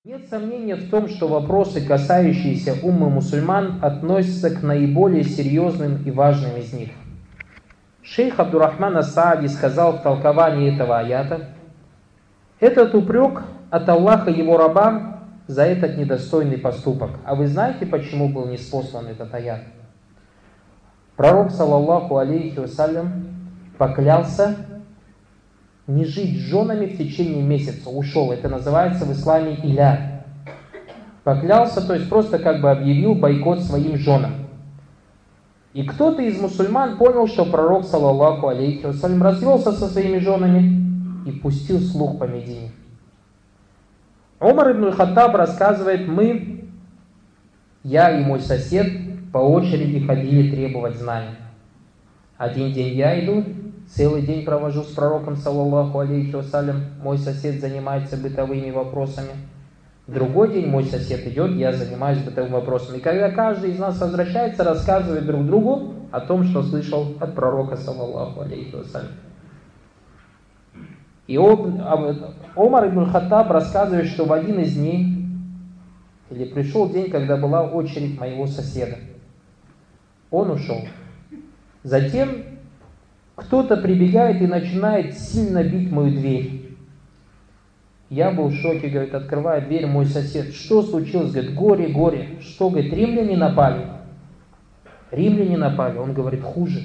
Нет сомнения в том, что вопросы, касающиеся уммы мусульман, относятся к наиболее серьезным и важным из них. Шейх Абдурахман ас-Саади сказал в толковании этого аята: этот упрек от Аллаха его рабам за этот недостойный поступок. А вы знаете, почему был ниспослан этот аят? Пророк, саллаллаху алейхи вассалям, поклялся не жить с женами в течение месяца, ушел. Это называется в исламе иля. Поклялся, то есть просто как бы объявил бойкот своим женам. И кто-то из мусульман понял, что пророк, саллаллаху алейхи вассалям, развелся со своими женами и пустил слух по Медине. Умар ибн аль-Хаттаб рассказывает: я и мой сосед по очереди ходили требовать знаний. Один день я иду, целый день провожу с пророком, саллаллаху алейхи вассалям, мой сосед занимается бытовыми вопросами. Другой день мой сосед идет, я занимаюсь бытовыми вопросами. И когда каждый из нас возвращается, рассказывает друг другу о том, что слышал от пророка, саллаллаху алейхи вассалям. И Умар ибн аль-Хаттаб рассказывает, что в один из дней, или пришел день, когда была очередь моего соседа. Он ушел. Затем кто-то прибегает и начинает сильно бить мою дверь. Я был в шоке, говорит, открывает дверь мой сосед. Что случилось? Говорит, горе, горе. Что, говорит, римляне напали? Римляне напали. Он говорит, хуже.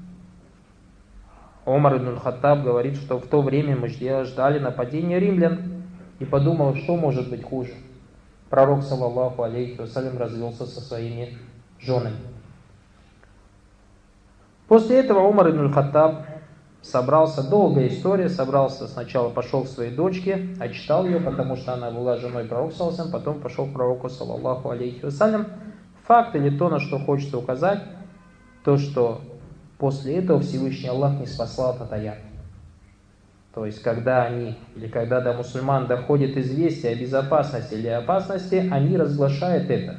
Умар ибн аль-Хаттаб говорит, что в то время мы ждали нападения римлян и подумал, что может быть хуже. Пророк, саллаллаху алейхи вассалям, развелся со своими женами. После этого Умар ибн аль-Хаттаб собрался, долгая история, собрался, сначала пошел к своей дочке, отчитал ее, потому что она была женой пророка, саллаллаху алейхи вассалям, потом пошел к пророку, саллаллаху алейхи вассалям. Факт или то, на что хочется указать, то, что после этого Всевышний Аллах не спасал этот аят. То есть, когда до мусульман доходит известие о безопасности или опасности, они разглашают это.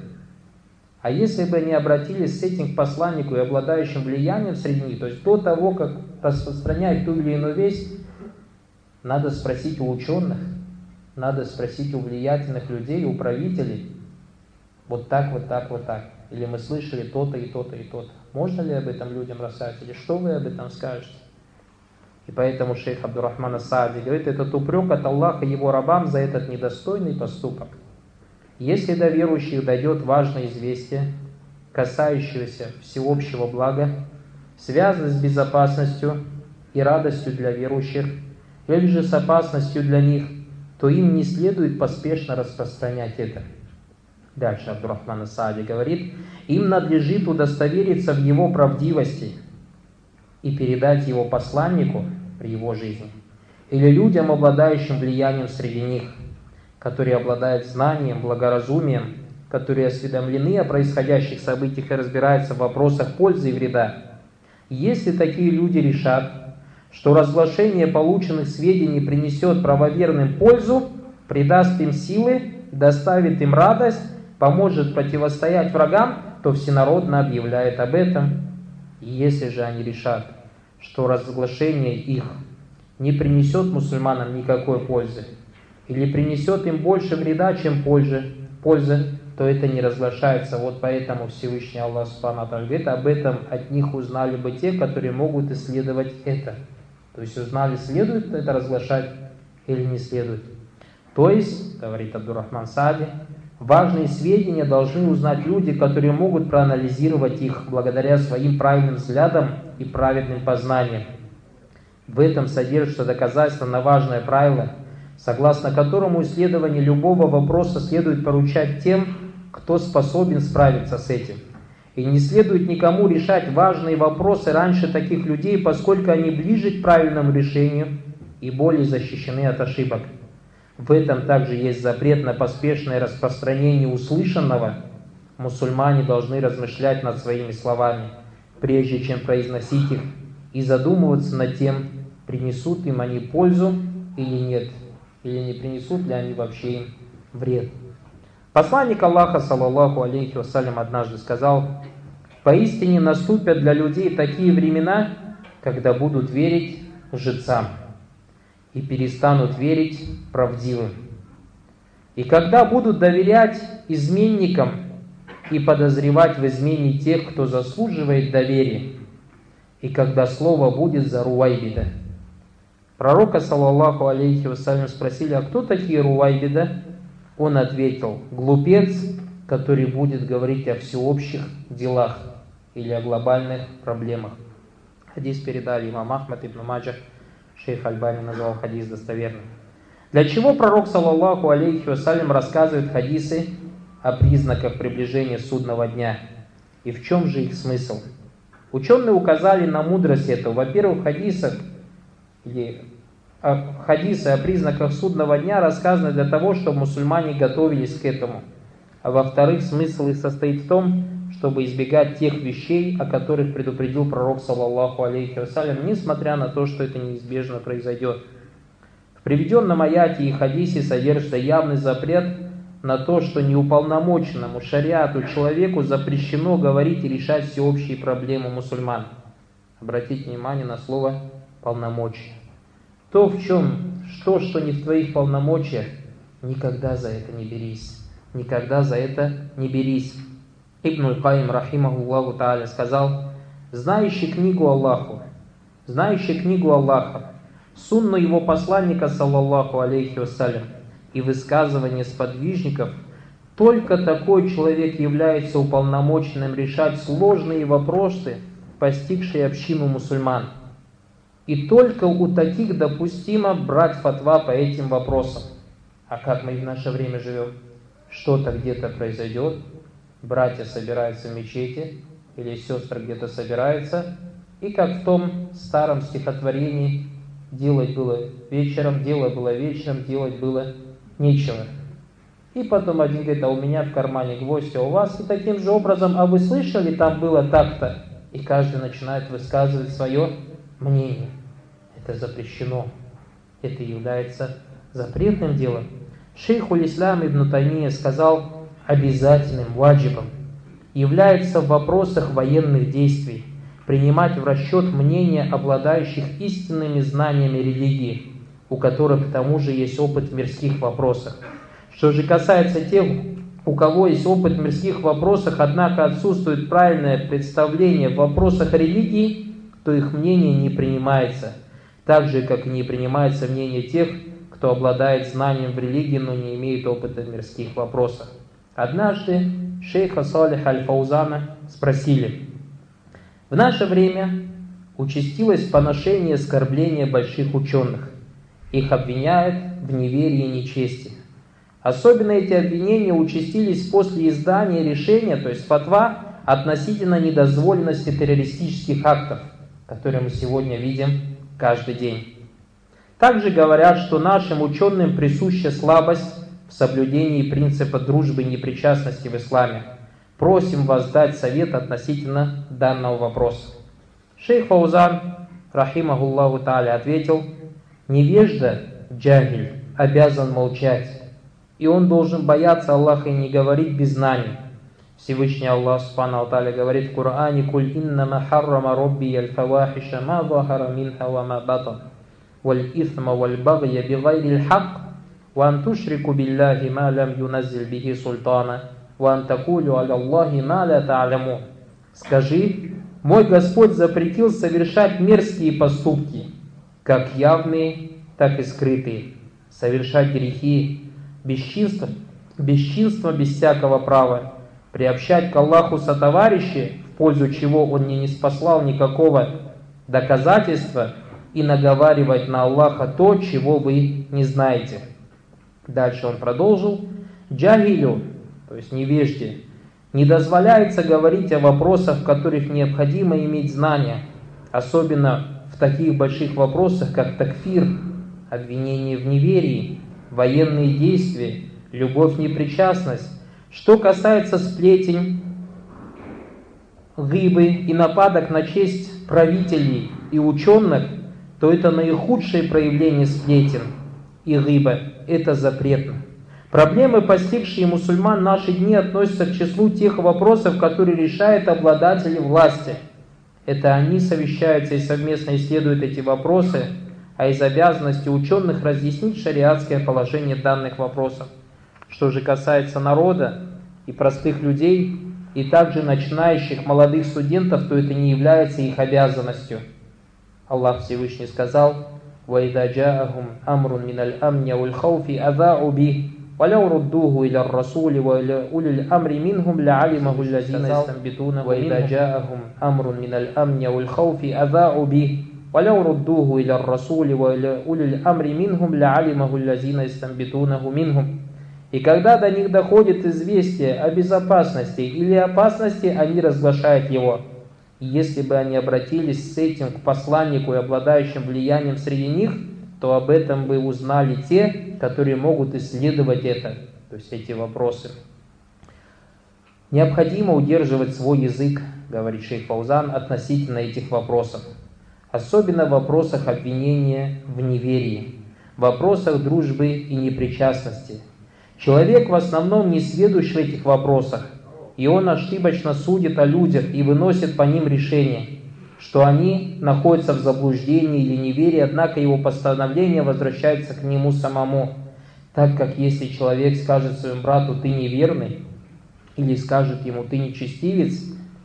А если бы они обратились с этим к посланнику и обладающим влиянием среди них, то есть до того, как распространять ту или иную весть, надо спросить у ученых, надо спросить у влиятельных людей, у правителей, вот так. Или мы слышали то-то и то-то и то-то. Можно ли об этом людям рассказать? Или что вы об этом скажете? И поэтому шейх Абдурахман ас-Саади говорит, этот упрек от Аллаха его рабам за этот недостойный поступок. Если до верующих дойдет важное известие, касающееся всеобщего блага, связанное с безопасностью и радостью для верующих, или же с опасностью для них, то им не следует поспешно распространять это. Дальше Абдурахман ас-Саади говорит, им надлежит удостовериться в его правдивости и передать его посланнику при его жизни, или людям, обладающим влиянием среди них, которые обладают знанием, благоразумием, которые осведомлены о происходящих событиях и разбираются в вопросах пользы и вреда. Если такие люди решат, что разглашение полученных сведений принесет правоверным пользу, придаст им силы, доставит им радость, поможет противостоять врагам, то всенародно объявляет об этом. И если же они решат, что разглашение их не принесет мусульманам никакой пользы, или принесет им больше вреда, чем пользы, то это не разглашается. Вот поэтому Всевышний Аллах Субхану ва Тааля говорит, об этом от них узнали бы те, которые могут исследовать это. То есть узнали, следует это разглашать или не следует. То есть, говорит Абдурахман Саади, важные сведения должны узнать люди, которые могут проанализировать их благодаря своим правильным взглядам и праведным познаниям. В этом содержится доказательство на важное правило, согласно которому исследование любого вопроса следует поручать тем, кто способен справиться с этим. И не следует никому решать важные вопросы раньше таких людей, поскольку они ближе к правильному решению и более защищены от ошибок. В этом также есть запрет на поспешное распространение услышанного. Мусульмане должны размышлять над своими словами, прежде чем произносить их, и задумываться над тем, принесут им они пользу или нет, или не принесут ли они вообще им вред. Посланник Аллаха, саллаллаху алейхи вассалям, однажды сказал, «Поистине наступят для людей такие времена, когда будут верить лжецам и перестанут верить правдивым. И когда будут доверять изменникам и подозревать в измене тех, кто заслуживает доверия, и когда слово будет за Руайбида. Пророка, саллаллаху алейхи вассалям, спросили: а кто такие Руайбида? Он ответил: глупец, который будет говорить о всеобщих делах или о глобальных проблемах. Хадис передали имам Ахмад, ибн Маджах, шейх Альбани назвал хадис достоверным. Для чего пророк, саллаллаху алейхи вассалям, рассказывает хадисы о признаках приближения судного дня? И в чем же их смысл? Ученые указали на мудрость этого. Во-первых, хадисы о признаках судного дня рассказаны для того, чтобы мусульмане готовились к этому. А во-вторых, смысл их состоит в том, чтобы избегать тех вещей, о которых предупредил пророк, саллаллаху алейхи вассалям, несмотря на то, что это неизбежно произойдет. В приведенном аяте и хадисе содержится явный запрет на то, что неуполномоченному шариату человеку запрещено говорить и решать всеобщие проблемы мусульман. Обратите внимание на слово «полномочия». То, что не в твоих полномочиях, никогда за это не берись. Никогда за это не берись. Ибн Аль-Каим, рахимахуллаху тааля, сказал: знающий книгу Аллаха, сунну его посланника, саллаллаху алейхи вассалям, и высказывания сподвижников, только такой человек является уполномоченным решать сложные вопросы, постигшие общину мусульман. И только у таких допустимо брать фатва по этим вопросам. А как мы в наше время живем? Что-то где-то произойдет, братья собираются в мечети, или сестры где-то собираются, и как в том старом стихотворении: делать было вечером, делать было нечего. И потом один говорит: а у меня в кармане гвоздь, а у вас? И таким же образом: а вы слышали, там было так-то? И каждый начинает высказывать свое мнение. Это запрещено. Это является запретным делом. Шейхуль Ислам ибн Таймия сказал: обязательным, ваджибом является в вопросах военных действий принимать в расчет мнения обладающих истинными знаниями религии, у которых к тому же есть опыт в мирских вопросах. Что же касается тех, у кого есть опыт в мирских вопросах, однако отсутствует правильное представление в вопросах религии, то их мнение не принимается, так же, как и не принимается мнение тех, кто обладает знанием в религии, но не имеет опыта в мирских вопросах. Однажды шейха Салиха Аль-Фаузана спросили: в наше время участилось поношение и оскорбление больших ученых. Их обвиняют в неверии и нечестии. Особенно эти обвинения участились после издания решения, то есть фатва, относительно недозволенности террористических актов, которые мы сегодня видим каждый день. Также говорят, что нашим ученым присуща слабость в соблюдении принципа дружбы и непричастности в исламе. Просим вас дать совет относительно данного вопроса. Шейх Фаузан, рахимахуллаху тааля, ответил: невежда, джахиль, обязан молчать, и он должен бояться Аллаха и не говорить без знаний. Всевышний Аллах субхану тааля говорит в Коране: «Куль иннама харрама робби аль-фавахиша ма захара минха ва ма батан, валь исма валь багья бигайри аль-хак, ва ан тушрику биллахи ма лам юназзиль бихи султана, ва ан такулю аля Аллахи ма ла та'лямун». Скажи: мой Господь запретил совершать мерзкие поступки, как явные, так и скрытые, совершать грехи, бесчинство без всякого права, приобщать к Аллаху сотоварищи, в пользу чего Он не ниспослал никакого доказательства, и наговаривать на Аллаха то, чего вы не знаете. Дальше он продолжил: джахилю, то есть невежде, не дозволяется говорить о вопросах, в которых необходимо иметь знания, особенно в таких больших вопросах, как такфир, обвинение в неверии, военные действия, любовь, непричастность. Что касается сплетен, гибы и нападок на честь правителей и ученых, то это наихудшее проявление сплетен и гиба. Это запретно. Проблемы, постигшие мусульман в наши дни, относятся к числу тех вопросов, которые решают обладатели власти. Это они совещаются и совместно исследуют эти вопросы, а из обязанности ученых разъяснить шариатское положение данных вопросов. Что же касается народа и простых людей, и также начинающих молодых студентов, то это не является их обязанностью. Аллах Всевышний сказал: وَإِذَا جَاءَهُمْ أَمْرٌ مِنَ الْأَمْنِ وَالْخَوْفِ أَذَاعُوا بِهِ وَلَوْ رُدُّوهُ إِلَى الرَّسُولِ وَإِلَى أُولِي الْأَمْرِ مِنْهُمْ لَعَلِمَهُ الَّذِينَ يَسْتَنبِطُونَهُ وَإِذَا جَاءَهُمْ أَمْرٌ مِنَ الْأَمْنِ وَالْخَوْفِ أَذَاعُوا بِهِ وَلَوْ رُدُّوهُ إِلَى الرَّسُولِ وَإِلَى أُولِي الْأَمْرِ مِنْهُمْ لَعَلِمَهُ الَّذِينَ يَسْتَنبِطُونَهُ مِنْهُمْ. И когда до них доходит известие о безопасности или опасности, они разглашают его. И если бы они обратились с этим к посланнику и обладающим влиянием среди них, то об этом бы узнали те, которые могут исследовать это, то есть эти вопросы. Необходимо удерживать свой язык, говорит шейх Фаузан, относительно этих вопросов. Особенно в вопросах обвинения в неверии, в вопросах дружбы и непричастности. Человек в основном не сведущ в этих вопросах, и он ошибочно судит о людях и выносит по ним решение, что они находятся в заблуждении или неверии, однако его постановление возвращается к нему самому, так как если человек скажет своему брату: «ты неверный», или скажет ему: «ты нечестивец»,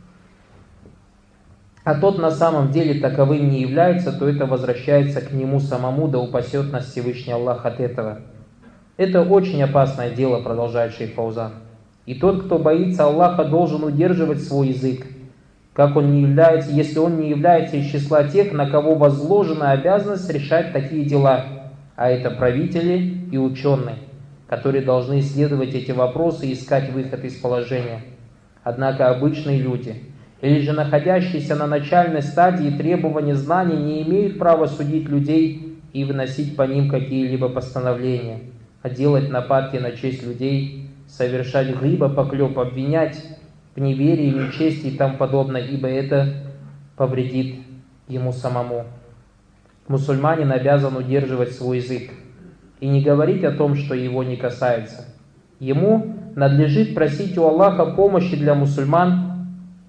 а тот на самом деле таковым не является, то это возвращается к нему самому, да упасет нас Всевышний Аллах от этого. Это очень опасное дело, продолжает шейх Фаузан. И тот, кто боится Аллаха, должен удерживать свой язык, как он не является, если он не является из числа тех, на кого возложена обязанность решать такие дела, а это правители и ученые, которые должны исследовать эти вопросы и искать выход из положения. Однако обычные люди, или же находящиеся на начальной стадии требования знаний, не имеют права судить людей и выносить по ним какие-либо постановления, а делать нападки на честь людей, совершать гиба, поклеп, обвинять в неверии, нечестии и тому подобное, ибо это повредит ему самому. Мусульманин обязан удерживать свой язык и не говорить о том, что его не касается. Ему надлежит просить у Аллаха помощи для мусульман.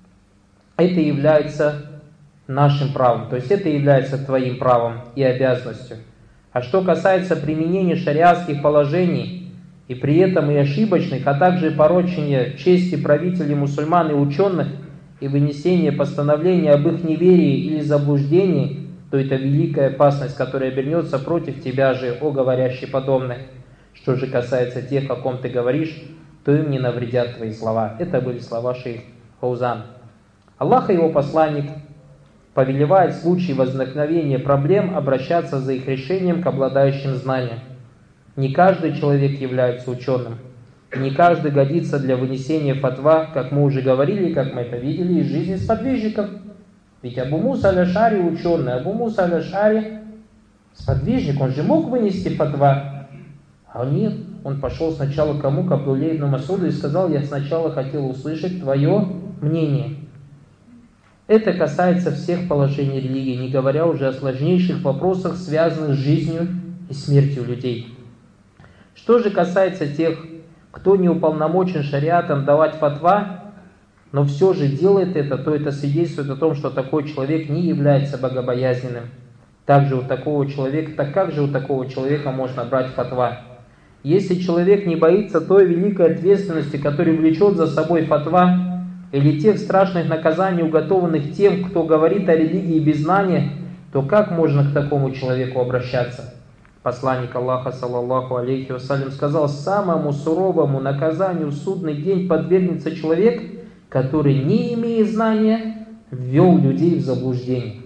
Это является нашим правом, то есть это является твоим правом и обязанностью. А что касается применения шариатских положений, и при этом и ошибочных, а также порочения чести правителей мусульман и ученых, и вынесения постановления об их неверии или заблуждении, то это великая опасность, которая обернется против тебя же, о говорящий подобное. Что же касается тех, о ком ты говоришь, то им не навредят твои слова. Это были слова шейх Фаузан. Аллах и его посланник повелевает в случае возникновения проблем обращаться за их решением к обладающим знанием. Не каждый человек является ученым, и не каждый годится для вынесения фатва, как мы уже говорили, как мы это видели из жизни сподвижников. Ведь Абу Муса аль-Аш'ари ученый, Абу Муса аль-Аш'ари сподвижник, он же мог вынести фатва. А нет, он пошел сначала к кому? К Абдулле ибн Масуду и сказал: я сначала хотел услышать твое мнение. Это касается всех положений религии, не говоря уже о сложнейших вопросах, связанных с жизнью и смертью людей. Что же касается тех, кто не уполномочен шариатом давать фатва, но все же делает это, то это свидетельствует о том, что такой человек не является богобоязненным. Так как же у такого человека можно брать фатва? Если человек не боится той великой ответственности, которая влечет за собой фатва, или тех страшных наказаний, уготованных тем, кто говорит о религии без знания, то как можно к такому человеку обращаться? Посланник Аллаха, саллаллаху алейхи вассалям, сказал: самому суровому наказанию в судный день подвергнется человек, который, не имея знания, ввел людей в заблуждение.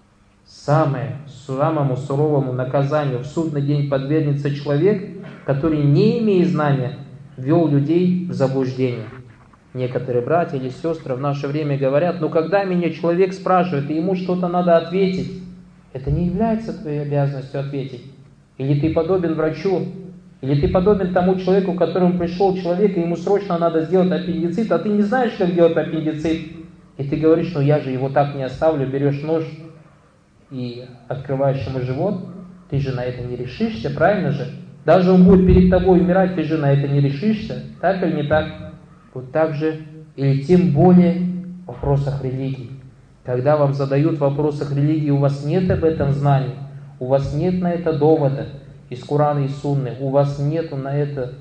Самому суровому наказанию в судный день подвергнется человек, который, не имея знания, ввел людей в заблуждение. Некоторые братья или сестры в наше время говорят: ну когда меня человек спрашивает, и ему что-то надо ответить, это не является твоей обязанностью ответить. Или ты подобен врачу, или ты подобен тому человеку, к которому пришел человек, и ему срочно надо сделать аппендицит, а ты не знаешь, как делать аппендицит. И ты говоришь: ну я же его так не оставлю, берешь нож и открываешь ему живот. Ты же на это не решишься, правильно же? Даже он будет перед тобой умирать, ты же на это не решишься. Так или не так? Вот так же, или тем более в вопросах религии. Когда вам задают в вопросах религии, у вас нет об этом знания, у вас нет на это довода из Корана и Сунны, у вас нет на это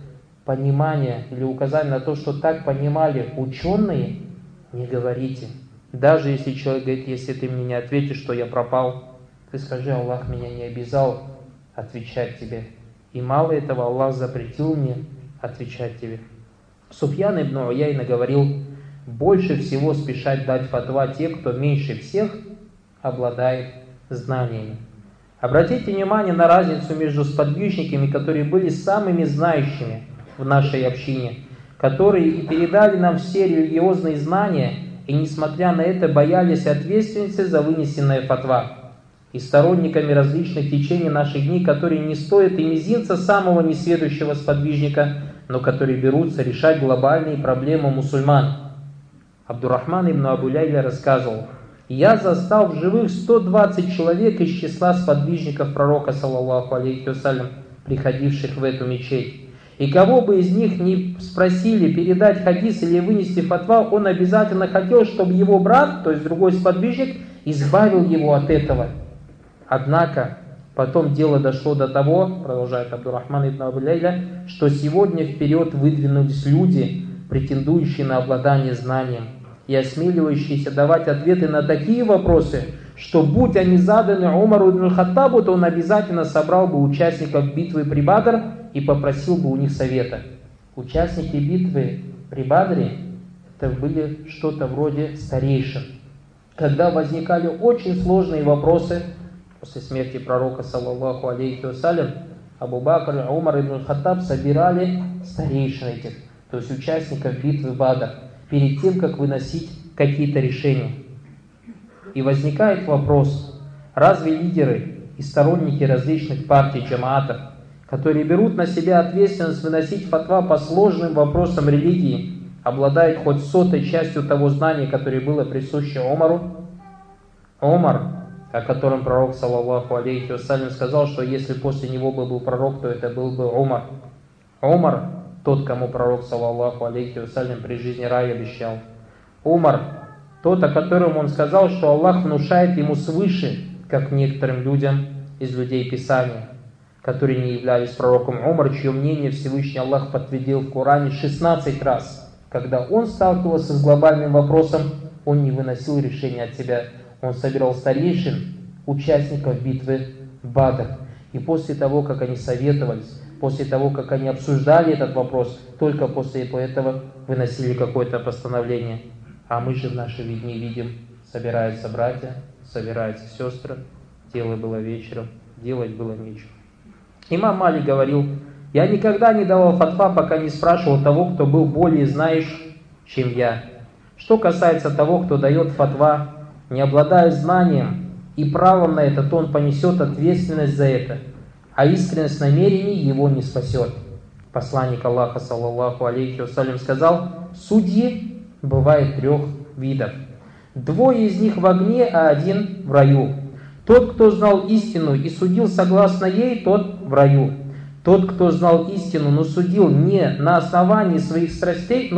понимание или указание на то, что так понимали ученые, не говорите. Даже если человек говорит, если ты мне не ответишь, что я пропал, ты скажи, Аллах меня не обязал отвечать тебе. И мало этого, Аллах запретил мне отвечать тебе. Суфьян ибн Уяйна говорил, больше всего спешат дать фатва те, кто меньше всех обладает знаниями. Обратите внимание на разницу между сподвижниками, которые были самыми знающими в нашей общине, которые и передали нам все религиозные знания, и несмотря на это боялись ответственности за вынесенное фатва, и сторонниками различных течений наших дней, которые не стоят и мизинца самого несведущего сподвижника, но которые берутся решать глобальные проблемы мусульман. Абдуррахман ибн Абу Ляйля рассказывал, «Я застал в живых 120 человек из числа сподвижников пророка, саллаллаху алейхи вассалям, приходивших в эту мечеть. И кого бы из них ни спросили передать хадис или вынести фатва, он обязательно хотел, чтобы его брат, то есть другой сподвижник, избавил его от этого. Однако потом дело дошло до того, продолжает Абдуррахман ибн Абу Ляйля, что сегодня вперед выдвинулись люди, претендующие на обладание знанием и осмеливающиеся давать ответы на такие вопросы, что будь они заданы Умару ибн Хаттабу, то он обязательно собрал бы участников битвы при Бадр и попросил бы у них совета. Участники битвы при Бадре это были что-то вроде старейшин. Когда возникали очень сложные вопросы, после смерти пророка, саллаллаху алейхи вассалям, Абу Бакр и Умар ибн Хаттаб собирали старейшин этих, то есть участников битвы Бадр, перед тем, как выносить какие-то решения. И возникает вопрос, разве лидеры и сторонники различных партий, джамаатов, которые берут на себя ответственность выносить фатва по сложным вопросам религии, обладают хоть 100-й частью того знания, которое было присуще Умару? Умар, о котором пророк, саллаллаху алейхи вассалям, сказал, что если после него бы был пророк, то это был бы Умар. Умар, тот, кому пророк, саллаллаху алейхи вассалям, при жизни рай обещал. Умар, тот, о котором он сказал, что Аллах внушает ему свыше, как некоторым людям из людей Писания, которые не являлись пророком. Умар, чье мнение Всевышний Аллах подтвердил в Коране 16 раз. Когда он сталкивался с глобальным вопросом, он не выносил решения от себя. Он собирал старейшин, участников битвы Бадр. И после того, как они советовались, после того, как они обсуждали этот вопрос, только после этого выносили какое-то постановление. А мы же в наши дни видим, собираются братья, собираются сестры, дело было вечером, делать было нечего. Имам Малик говорил, я никогда не давал фатва, пока не спрашивал того, кто был более знающий, чем я. Что касается того, кто дает фатва, не обладая знанием и правом на это, то он понесет ответственность за это, а искренность намерений его не спасет. Посланник Аллаха, саллаллаху алейхи вассалям, сказал, судьи бывает 3 видов. 2 из них в огне, а 1 в раю. Тот, кто знал истину и судил согласно ей, тот в раю. Тот, кто знал истину, но судил не на основании своих страстей,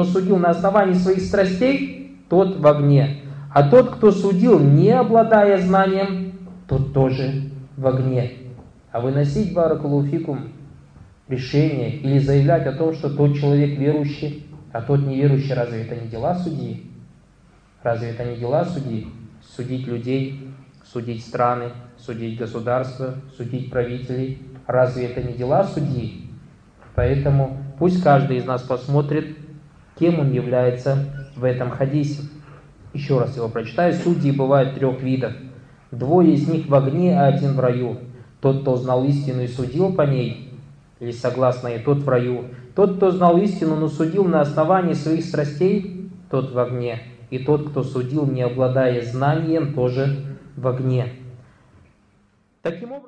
тот в огне. А тот, кто судил, не обладая знанием, тот тоже в огне. А выносить, баракаллаху фикум, решение или заявлять о том, что тот человек верующий, а тот неверующий, разве это не дела судьи? Разве это не дела судьи? Судить людей, судить страны, судить государства, судить правителей. Разве это не дела судьи? Поэтому пусть каждый из нас посмотрит, кем он является в этом хадисе. Еще раз его прочитаю. Судьи бывают 3 видов. 2 из них в огне, а 1 в раю. Тот, кто знал истину и судил по ней, или согласно ей, тот в раю. Тот, кто знал истину, но судил на основании своих страстей, тот в огне. И тот, кто судил, не обладая знанием, тоже в огне. Таким образом,